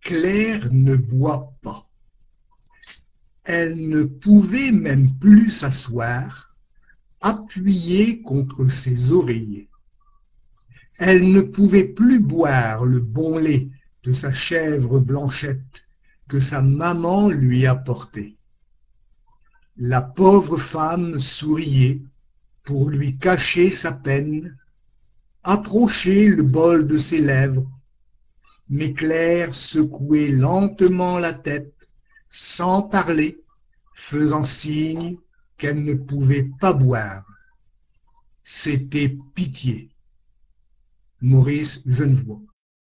Claire ne boit pas. Elle ne pouvait même plus s'asseoir, appuyée contre ses oreillers. Elle ne pouvait plus boire le bon lait de sa chèvre Blanchette que sa maman lui apportait. La pauvre femme souriait pour lui cacher sa peine, approchait le bol de ses lèvres, mais Claire secouait lentement la tête, sans parler, faisant signe qu'elle ne pouvait pas boire. C'était pitié. Maurice Genevoix.